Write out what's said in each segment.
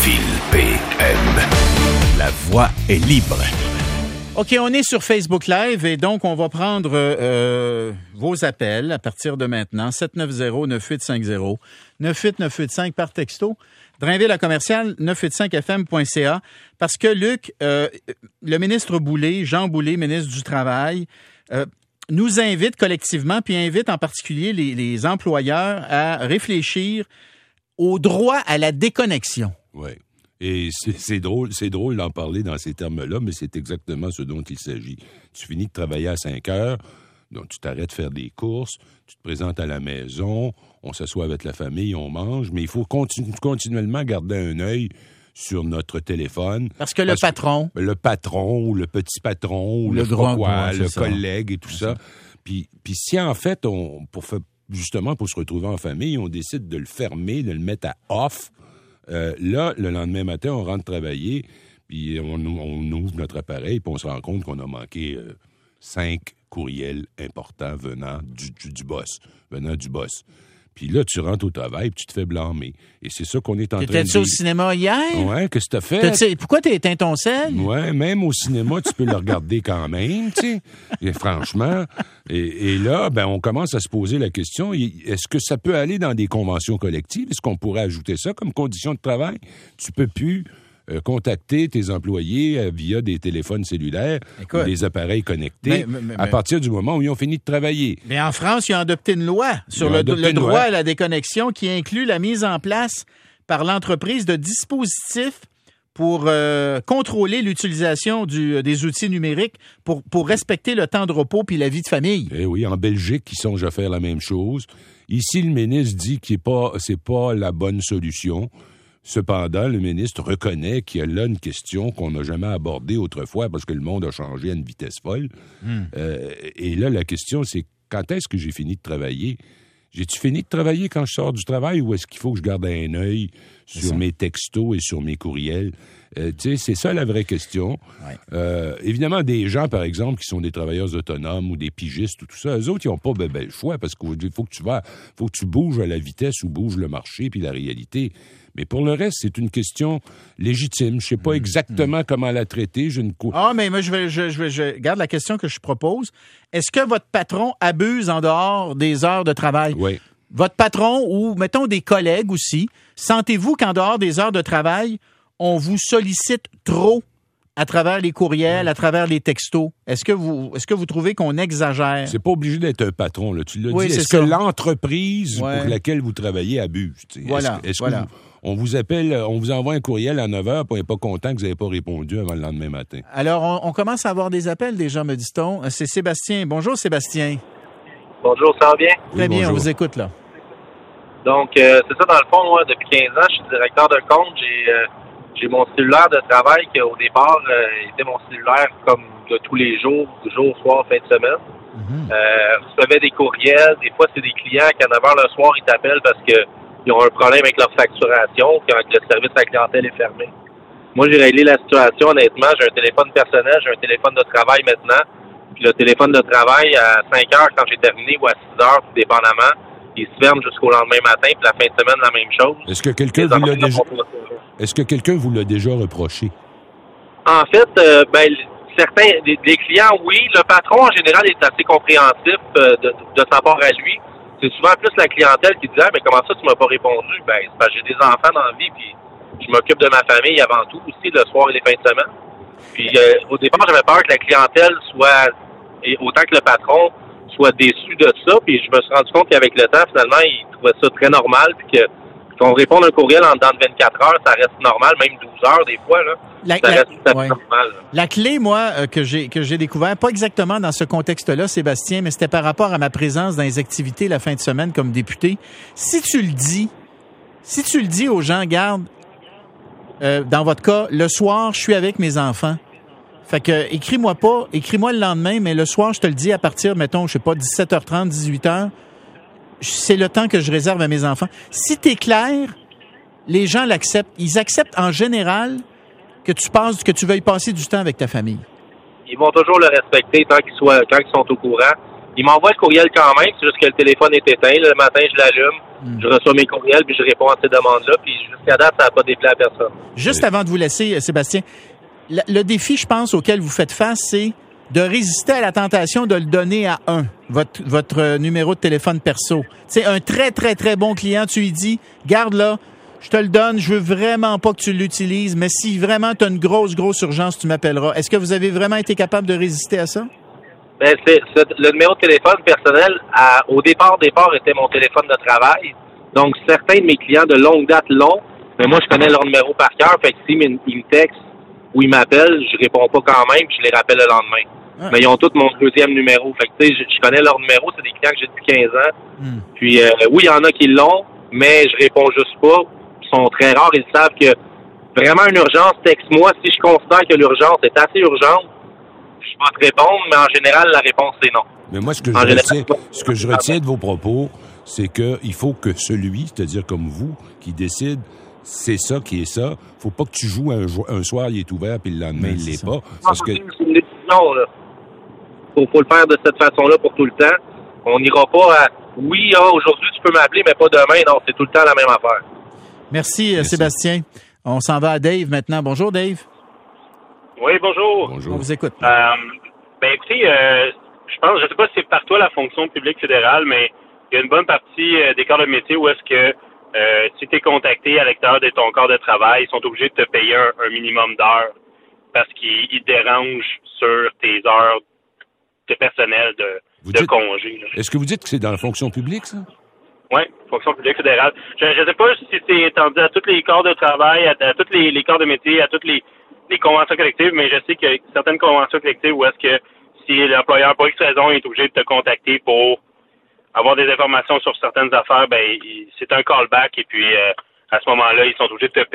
Phil PM. La voix est libre. OK, on est sur Facebook Live et donc on va prendre vos appels à partir de maintenant. 790-9850, 98985 par texto. Drainville à commercial 985fm.ca. Parce que Luc, le ministre Boulay, Jean Boulay, ministre du Travail, nous invite collectivement, puis invite en particulier les employeurs à réfléchir au droit à la déconnexion. Oui. Et c'est drôle d'en parler dans ces termes-là, mais c'est exactement ce dont il s'agit. Tu finis de travailler à 5 heures, donc tu t'arrêtes de faire des courses, tu te présentes à la maison, on s'assoit avec la famille, on mange, mais il faut continuellement garder un œil sur notre téléphone. Parce que le patron ou le petit patron ou le collègue et tout ça. Puis si en fait, pour se retrouver en famille, on décide de le fermer, de le mettre à off, là, le lendemain matin, on rentre travailler, puis on ouvre notre appareil, puis on se rend compte qu'on a manqué 5 courriels importants venant du boss. Puis là, tu rentres au travail, puis tu te fais blâmer. Et c'est ça qu'on est en train de dire. T'étais-tu au cinéma hier? Ouais, qu'est-ce que t'as fait? Pourquoi t'as éteint ton sel? Ouais, même au cinéma, tu peux le regarder quand même, tu sais. Et franchement. Et là, on commence à se poser la question, est-ce que ça peut aller dans des conventions collectives? Est-ce qu'on pourrait ajouter ça comme condition de travail? Tu peux plus contacter tes employés via des téléphones cellulaires ou des appareils connectés à partir du moment où ils ont fini de travailler. Mais en France, ils ont adopté une loi sur le droit à la déconnexion qui inclut la mise en place par l'entreprise de dispositifs pour contrôler l'utilisation des outils numériques pour respecter le temps de repos puis la vie de famille. Eh oui, en Belgique, ils songent à faire la même chose. Ici, le ministre dit que c'est pas la bonne solution. Cependant, le ministre reconnaît qu'il y a là une question qu'on n'a jamais abordée autrefois parce que le monde a changé à une vitesse folle. Et là, la question, c'est quand est-ce que j'ai fini de travailler? J'ai-tu fini de travailler quand je sors du travail ou est-ce qu'il faut que je garde un œil sur mes textos et sur mes courriels? C'est ça la vraie question. Ouais. Évidemment, des gens, par exemple, qui sont des travailleurs autonomes ou des pigistes ou tout ça, eux autres, ils n'ont pas le choix parce qu'il faut que tu bouges à la vitesse où bouge le marché puis la réalité. Mais pour le reste, c'est une question légitime. Je ne sais pas exactement comment la traiter. Mais moi, je garde la question que je propose. Est-ce que votre patron abuse en dehors des heures de travail? Oui. Votre patron ou, mettons, des collègues aussi, sentez-vous qu'en dehors des heures de travail, on vous sollicite trop à travers les courriels, à travers les textos? Est-ce que vous trouvez qu'on exagère? C'est pas obligé d'être un patron, là. Tu l'as dit. Est-ce que l'entreprise pour laquelle vous travaillez abuse? Voilà. On vous appelle, on vous envoie un courriel à 9h, puis on n'est pas content que vous n'ayez pas répondu avant le lendemain matin. Alors, on commence à avoir des appels déjà, me dit-on. C'est Sébastien. Bonjour, Sébastien. Bonjour, ça va bien? Très bien, on vous écoute, là. Donc, c'est ça, dans le fond, moi, depuis 15 ans, je suis directeur de compte. J'ai mon cellulaire de travail qui, au départ, était mon cellulaire comme de tous les jours, soir, fin de semaine. Je recevais des courriels. Des fois, c'est des clients qui, à 9h le soir, ils t'appellent parce que ils ont un problème avec leur facturation, quand le service à la clientèle est fermé. Moi, j'ai réglé la situation, honnêtement. J'ai un téléphone personnel, j'ai un téléphone de travail maintenant. Puis le téléphone de travail, à 5 heures, quand j'ai terminé, ou à 6 heures, tout dépendamment, il se ferme jusqu'au lendemain matin, puis la fin de semaine, la même chose. Est-ce que quelqu'un vous l'a déjà reproché? En fait, certains, des clients, oui. Le patron, en général, est assez compréhensif de sa part à lui. C'est souvent plus la clientèle qui dit « mais comment ça, tu m'as pas répondu? » C'est parce que j'ai des enfants dans la vie, puis je m'occupe de ma famille avant tout, aussi, le soir et les fins de semaine. Puis au départ, j'avais peur que la clientèle soit, et autant que le patron, soit déçu de ça. Puis je me suis rendu compte qu'avec le temps, finalement, il trouvait ça très normal, puis qu'on réponde à un courriel en dedans de 24 heures, ça reste normal, même 12 heures des fois, là. Ça reste tout à fait normal. La clé, moi, que j'ai découvert, pas exactement dans ce contexte-là, Sébastien, mais c'était par rapport à ma présence dans les activités la fin de semaine comme député. Si tu le dis aux gens, garde, dans votre cas, le soir, je suis avec mes enfants. Fait que écris-moi le lendemain, mais le soir, je te le dis à partir, mettons, je sais pas, 17h30, 18h, c'est le temps que je réserve à mes enfants. Si t'es clair, les gens l'acceptent. Ils acceptent en général que tu veuilles passer du temps avec ta famille. Ils vont toujours le respecter quand ils sont au courant. Ils m'envoient le courriel quand même, c'est juste que le téléphone est éteint. Le matin, je l'allume. Je reçois mes courriels, puis je réponds à ces demandes-là, puis jusqu'à date, ça n'a pas déplaît à personne. Juste avant de vous laisser, Sébastien, le défi, je pense, auquel vous faites face, c'est de résister à la tentation de le donner à votre numéro de téléphone perso. C'est un très, très, très bon client. Tu lui dis, garde là, je te le donne, je veux vraiment pas que tu l'utilises, mais si vraiment tu as une grosse urgence, tu m'appelleras. Est-ce que vous avez vraiment été capable de résister à ça? Ben, le numéro de téléphone personnel, au départ, était mon téléphone de travail. Donc, certains de mes clients de longue date l'ont, mais moi, je connais leur numéro par cœur. Fait que s'ils me textent ou ils m'appellent, je réponds pas quand même, puis je les rappelle le lendemain. Ah. Mais ils ont tous mon deuxième numéro. Fait que, tu sais, je connais leur numéro. C'est des clients que j'ai depuis 15 ans. Puis, oui, il y en a qui l'ont, mais je réponds juste pas. Ils sont très rares. Ils savent que vraiment une urgence, texte-moi. Si je considère que l'urgence est assez urgente, je vais te répondre, mais en général, la réponse, c'est non. Mais moi, ce que je retiens de vos propos, c'est qu'il faut que celui, c'est-à-dire comme vous, qui décide, c'est ça qui est ça. Faut pas que tu joues un soir, il est ouvert, puis le lendemain, il l'est pas. Parce que... C'est une décision, là. Faut le faire de cette façon-là pour tout le temps. On n'ira pas à oui, aujourd'hui, tu peux m'appeler, mais pas demain. Non, c'est tout le temps la même affaire. Merci. Sébastien. On s'en va à Dave maintenant. Bonjour, Dave. Oui, bonjour. On vous écoute. Écoutez, je sais pas si c'est partout à la fonction publique fédérale, mais il y a une bonne partie des corps de métier où est-ce que si tu es contacté à l'extérieur de ton corps de travail, ils sont obligés de te payer un minimum d'heures parce qu'ils te dérangent sur tes heures de personnel de congé. Là. Est-ce que vous dites que c'est dans la fonction publique, ça? Oui, fonction publique fédérale. Je ne sais pas si c'est étendu à tous les corps de travail, à tous les corps de métier, à toutes les conventions collectives, mais je sais qu'il y a certaines conventions collectives où est-ce que si l'employeur, pour X raison, est obligé de te contacter pour avoir des informations sur certaines affaires, c'est un callback et puis à ce moment-là, ils sont obligés de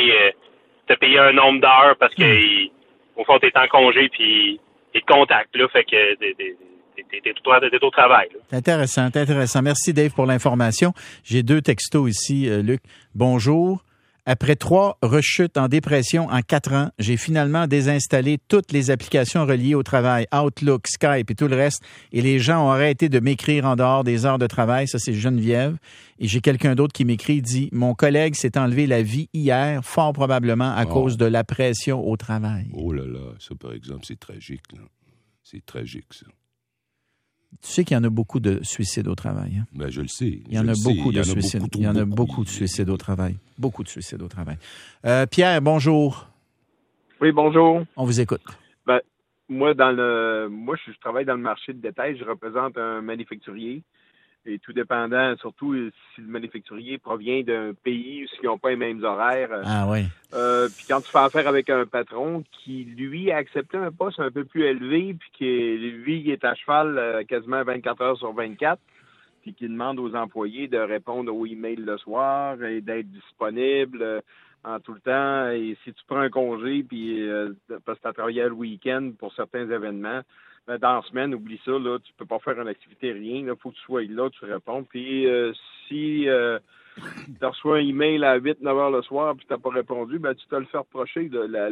te payer un nombre d'heures parce que au fond, t'es en congé puis ils te contactent, là, fait que t'es au travail. Là. C'est intéressant. Merci Dave pour l'information. J'ai 2 textos ici, Luc. Bonjour. Après 3 rechutes en dépression en 4 ans, j'ai finalement désinstallé toutes les applications reliées au travail, Outlook, Skype et tout le reste, et les gens ont arrêté de m'écrire en dehors des heures de travail. Ça, c'est Geneviève. Et j'ai quelqu'un d'autre qui m'écrit, dit « Mon collègue s'est enlevé la vie hier, fort probablement à cause de la pression au travail. » Oh là là, ça, par exemple, c'est tragique, là. C'est tragique, ça. Tu sais qu'il y en a beaucoup de suicides au travail. Hein? Ben, je le sais. Il y en a beaucoup de suicides. Il y en a beaucoup de suicides au travail. Beaucoup de suicides au travail. Pierre, bonjour. Oui, bonjour. On vous écoute. Ben, moi, je travaille dans le marché de détail. Je représente un manufacturier. Et tout dépendant, surtout si le manufacturier provient d'un pays où ils n'ont pas les mêmes horaires. Ah oui. Puis quand tu fais affaire avec un patron qui, lui, a accepté un poste un peu plus élevé, puis qui, lui, il est à cheval quasiment 24 heures sur 24, puis qui demande aux employés de répondre aux emails le soir et d'être disponible en tout le temps. Et si tu prends un congé, puis parce que tu as travaillé le week-end pour certains événements, dans la semaine, oublie ça, là, tu peux pas faire une activité, rien. Il faut que tu sois là, tu réponds. Puis si tu reçois un email à 8-9 heures le soir puis tu n'as pas répondu, ben tu te le fais reprocher.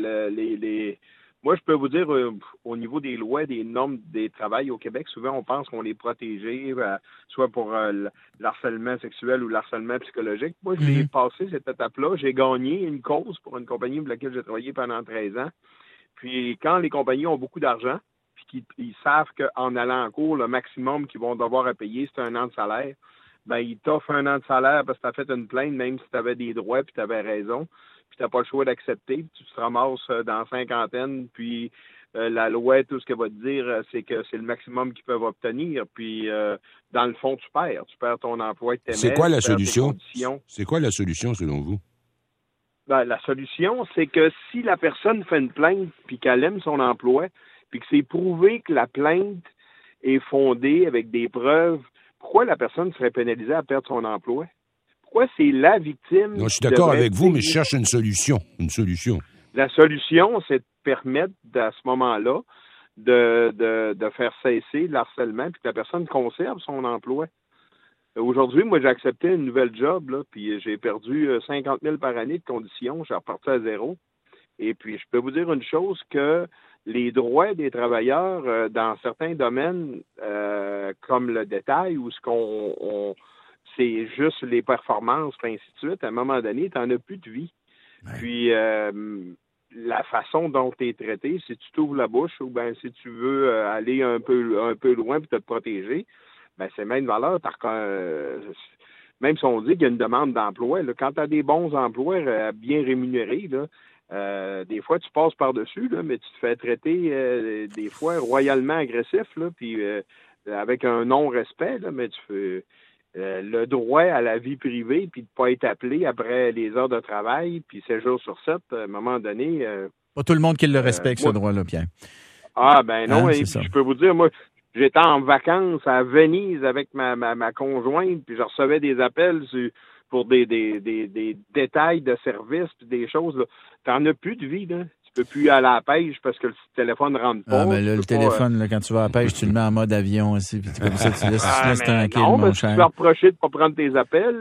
Moi, je peux vous dire, au niveau des lois, des normes des travail au Québec, souvent on pense qu'on est protégé, soit pour l'harcèlement sexuel ou l'harcèlement psychologique. Moi, je l'ai passé cette étape-là. J'ai gagné une cause pour une compagnie pour laquelle j'ai travaillé pendant 13 ans. Puis quand les compagnies ont beaucoup d'argent, ils savent qu'en allant en cours, le maximum qu'ils vont devoir à payer, c'est 1 an de salaire. Ben, ils t'offrent 1 an de salaire parce que tu as fait une plainte, même si tu avais des droits puis tu avais raison. Puis tu n'as pas le choix d'accepter. Puis tu te ramasses dans la cinquantaine. Puis la loi, tout ce qu'elle va te dire, c'est que c'est le maximum qu'ils peuvent obtenir. Puis dans le fond, tu perds. Tu perds ton emploi que tu aimais. C'est quoi la solution? C'est quoi la solution selon vous? Ben, la solution, c'est que si la personne fait une plainte puis qu'elle aime son emploi, puis que c'est prouvé que la plainte est fondée avec des preuves, pourquoi la personne serait pénalisée à perdre son emploi? Pourquoi c'est la victime? Non, je suis d'accord avec vous, mais je cherche une solution. Une solution. La solution, c'est de permettre, à ce moment-là, de faire cesser l'harcèlement puis que la personne conserve son emploi. Aujourd'hui, moi, j'ai accepté une nouvelle job, là, puis j'ai perdu 50 000 par année de conditions. J'ai reparti à zéro. Et puis, je peux vous dire une chose, que les droits des travailleurs dans certains domaines, comme le détail, où c'est juste les performances, et ainsi de suite, à un moment donné, tu n'en as plus de vie. Ouais. Puis, la façon dont tu es traité, si tu t'ouvres la bouche ou ben si tu veux aller un peu loin pour te protéger, ben c'est même valeur. Même si on dit qu'il y a une demande d'emploi, là, quand tu as des bons emplois bien rémunérés, là, des fois tu passes par-dessus, là, mais tu te fais traiter des fois royalement agressif, là, puis avec un non-respect, là, mais tu fais le droit à la vie privée, puis de ne pas être appelé après les heures de travail, puis 7 jours sur 7, à un moment donné... pas tout le monde qui le respecte, ce droit-là, Pierre. Ah, ben non, et je peux vous dire, moi, j'étais en vacances à Venise avec ma conjointe, puis je recevais des appels pour des détails de service, puis des choses, là. T'en as plus de vie, là. Tu peux plus aller à la pêche parce que le téléphone ne rentre pas. Ah, mais là, le téléphone, là, quand tu vas à la pêche, tu le mets en mode avion aussi, puis comme ça, tu laisses tranquille, non, mon cher. Tu peux reprocher de ne pas prendre tes appels.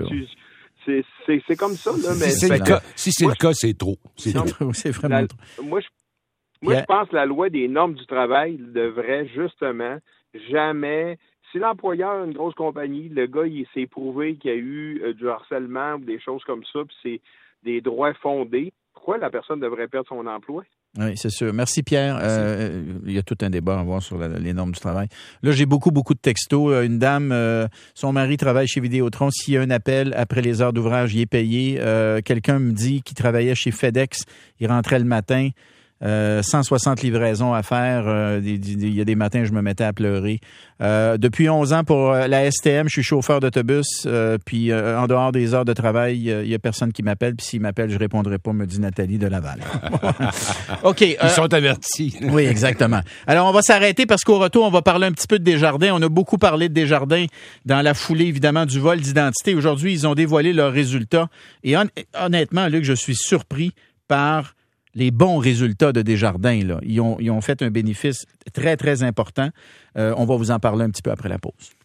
C'est comme ça, là. Mais si c'est le cas, c'est trop. C'est vraiment trop. Moi, je pense que la loi des normes du travail devrait justement jamais... Si l'employeur a une grosse compagnie, le gars, il s'est prouvé qu'il y a eu du harcèlement ou des choses comme ça, puis c'est des droits fondés, pourquoi la personne devrait perdre son emploi? Oui, c'est sûr. Merci, Pierre. Il y a tout un débat à avoir sur les normes du travail. Là, j'ai beaucoup de textos. Une dame, son mari travaille chez Vidéotron. S'il y a un appel après les heures d'ouvrage, il est payé. Quelqu'un me dit qu'il travaillait chez FedEx. Il rentrait le matin. 160 livraisons à faire. Il y a des matins, je me mettais à pleurer. Depuis 11 ans, pour la STM, je suis chauffeur d'autobus. Puis en dehors des heures de travail, il y a personne qui m'appelle. Puis s'il m'appelle, je répondrai pas, me dit Nathalie de Laval. OK. Ils sont avertis. Oui, exactement. Alors, on va s'arrêter parce qu'au retour, on va parler un petit peu de Desjardins. On a beaucoup parlé de Desjardins dans la foulée, évidemment, du vol d'identité. Aujourd'hui, ils ont dévoilé leurs résultats. Et honnêtement, Luc, je suis surpris par les bons résultats de Desjardins. Là. Ils ont fait un bénéfice très, très important. On va vous en parler un petit peu après la pause.